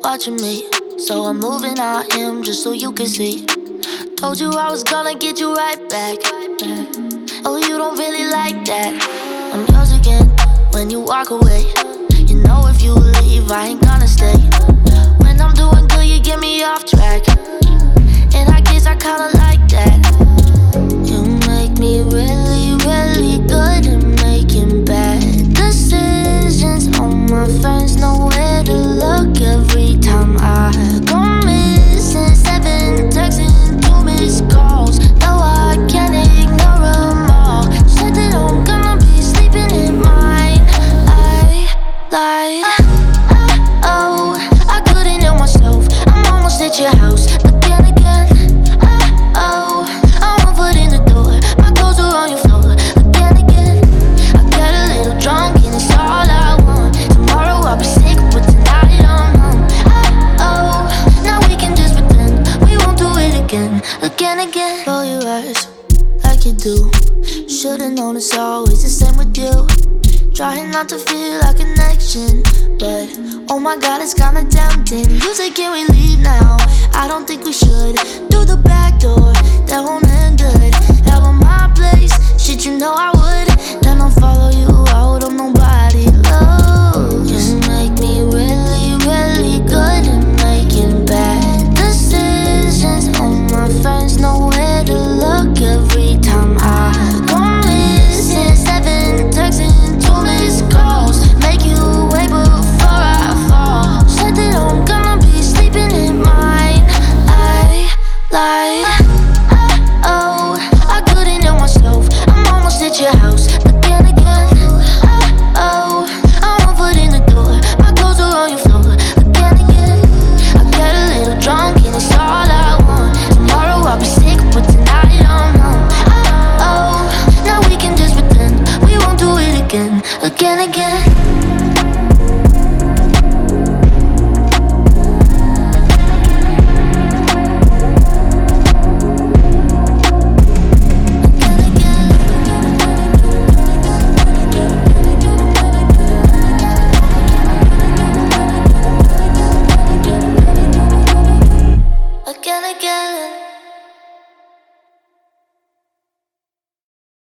watching me. So I'm moving on him just so you can see. Told you I was gonna get you right back. Oh, you don't really like that. I'm yours again when you walk away. You know if you leave, I ain't gonna stay. When I'm doing good, you get me off track. And I guess I kinda like that. You make me really, really good at making bad decisions. All my friends know where to look every time I go missing. 7 texts and 2 missed calls. No, I can't ignore them all. Said that I'm gonna be sleeping in mine. I lied. Oh, I couldn't help myself. I'm almost at your house, but then again, oh, I'm one foot in the door. My clothes are on your floor. Again, I get a little drunk and it's all I want. Tomorrow I'll be sick, but tonight I'm home. Oh, now we can just pretend we won't do it again. Roll your eyes like you do. Should've known it's always the same with you. Trying not to feel a connection, but oh my god, it's kinda tempting. You say, can we leave now?